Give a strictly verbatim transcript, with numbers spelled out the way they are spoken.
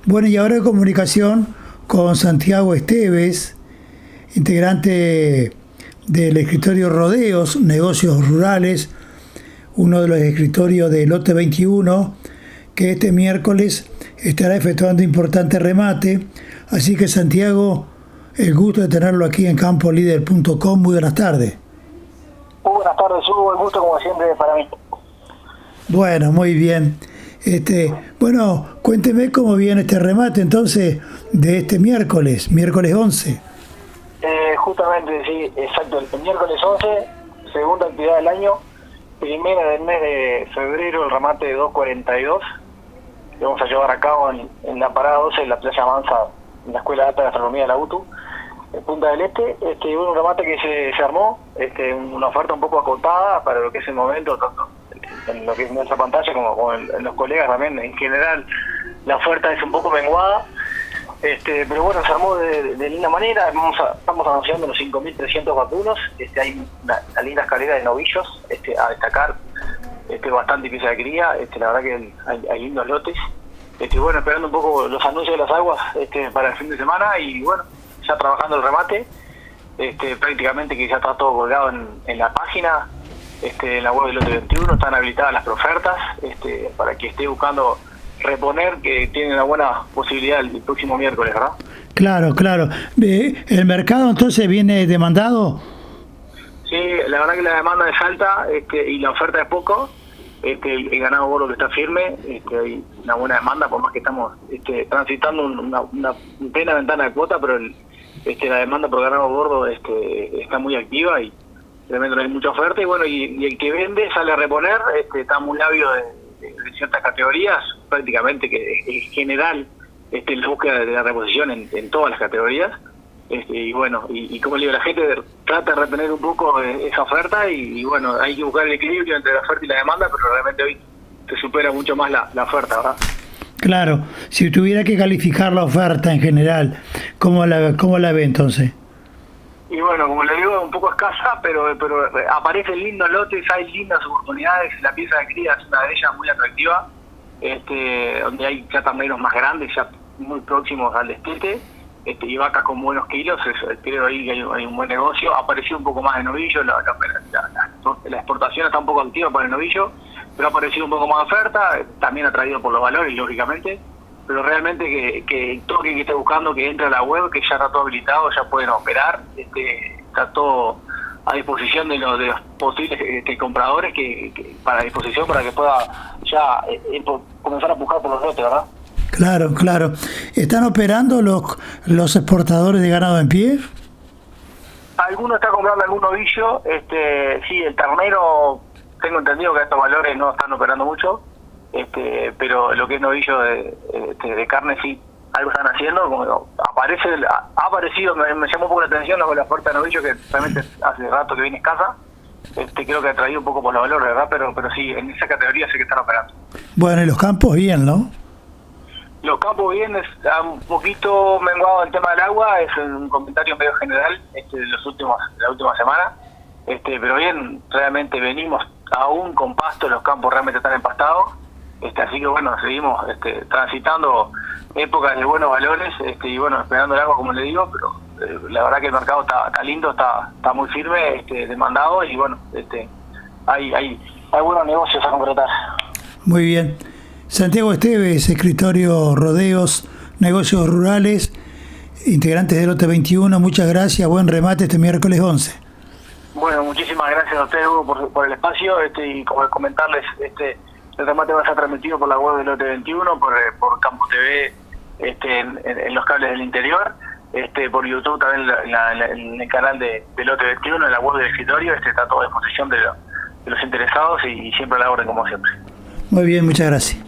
Bueno, y ahora en comunicación con Santiago Esteves, integrante del escritorio Rodeos, Negocios Rurales, uno de los escritorios de Lote veintiuno, que este miércoles estará efectuando importante remate. Así que, Santiago, el gusto de tenerlo aquí en campo líder punto com. Muy buenas tardes. Muy buenas tardes, Hugo. El gusto, como siempre, para mí. Bueno, muy bien. Este, bueno, cuénteme cómo viene este remate entonces de este miércoles, miércoles once. Eh, justamente, sí, exacto. El miércoles once, segunda actividad del año, primera del mes de febrero, el remate de dos cuarenta y dos, que vamos a llevar a cabo en, en la parada doce de la Playa Mansa, en la Escuela de Alta Gastronomía de la U T U, en Punta del Este. Este, un remate que se, se armó, este, una oferta un poco acotada para lo que es el momento, tanto en lo que es nuestra pantalla como, como en, en los colegas también. En general la oferta es un poco menguada, este, pero bueno, se armó de, de, de linda manera. Vamos a, estamos anunciando los cinco mil trescientos vacunos. Este, hay una, una linda escalera de novillos este, a destacar, este, bastante pieza de cría, este, la verdad que hay, hay lindos lotes. Este, bueno, esperando un poco los anuncios de las aguas este, para el fin de semana, y bueno, ya trabajando el remate, este, prácticamente que ya está todo colgado en, en la página. Este, en la web del Lote veintiuno están habilitadas las profertas, este, para que esté buscando reponer, que tiene una buena posibilidad el próximo miércoles, ¿verdad? Claro, claro. ¿El mercado entonces viene demandado? Sí, la verdad que la demanda es alta, este, y la oferta es poco. Este, el, el ganado gordo que está firme, este, hay una buena demanda, por más que estamos este, transitando una, una plena ventana de cuota, pero el, este, la demanda por ganado gordo este, está muy activa y realmente no hay mucha oferta. Y bueno, y, y el que vende sale a reponer, este, está muy labio de, de, de ciertas categorías, prácticamente que en general este, la búsqueda de la reposición en, en todas las categorías. Este, y bueno, y, y como le digo, la gente trata de retener un poco esa oferta, y, y bueno, hay que buscar el equilibrio entre la oferta y la demanda, pero realmente hoy se supera mucho más la, la oferta, ¿verdad? Claro, si tuviera que calificar la oferta en general, ¿cómo la, cómo la ve entonces? Y bueno, como le digo, un poco escasa, pero pero aparecen lindos lotes, hay lindas oportunidades. La pieza de cría es una de ellas muy atractiva, este, donde hay ya terneros más grandes, ya muy próximos al destete, este, y vacas con buenos kilos. Es, creo ahí que hay, hay un buen negocio. Ha aparecido un poco más de novillo, la, la, la, la, la exportación está un poco activa para el novillo, pero ha aparecido un poco más de oferta, también atraído por los valores, lógicamente. Pero realmente que, que todo el que esté buscando que entre a la web, que ya está todo habilitado, ya pueden operar, este, está todo a disposición de los, de los posibles este, compradores, que, que para disposición para que pueda ya eh, comenzar a buscar por los lotes, ¿verdad? Claro, claro. ¿Están operando los los exportadores de ganado en pie? Alguno está comprando algún novillo, este, sí, el ternero, tengo entendido que a estos valores no están operando mucho. Este, pero lo que es novillo de, de, de carne sí, algo están haciendo. Como aparece, ha aparecido, me, me llamó un poco la atención la, la oferta de novillo, que realmente hace rato que viene escasa. Este, creo que ha traído un poco por los valores, ¿verdad? Pero pero sí, en esa categoría sí que están operando. Bueno, y los campos bien, ¿no? Los campos bien, es un poquito menguado el tema del agua, es un comentario medio general este, de los últimos, de la última semana. Este, pero bien, realmente venimos aún con pasto, los campos realmente están empastados. Este, así que bueno, seguimos este, transitando épocas de buenos valores, este, y bueno, esperando el agua, como le digo, pero eh, la verdad que el mercado está, está lindo, está está muy firme, este, demandado, y bueno, este, hay, hay, hay buenos negocios a concretar. Muy bien. Santiago Esteves, escritorio Rodeos, Negocios Rurales, integrantes del Lote veintiuno, muchas gracias, buen remate este miércoles once. Bueno, muchísimas gracias a ustedes, Hugo, por, por el espacio, este, y como comentarles, este el remate va a ser transmitido por la web del Lote veintiuno, por, por Campo T V, este, en, en los cables del interior, este, por YouTube también en, la, en, la, en el canal de, de Lote veintiuno, en la web del escritorio. Este, está todo a disposición de, lo, de los interesados, y, y siempre a la orden, como siempre. Muy bien, muchas gracias.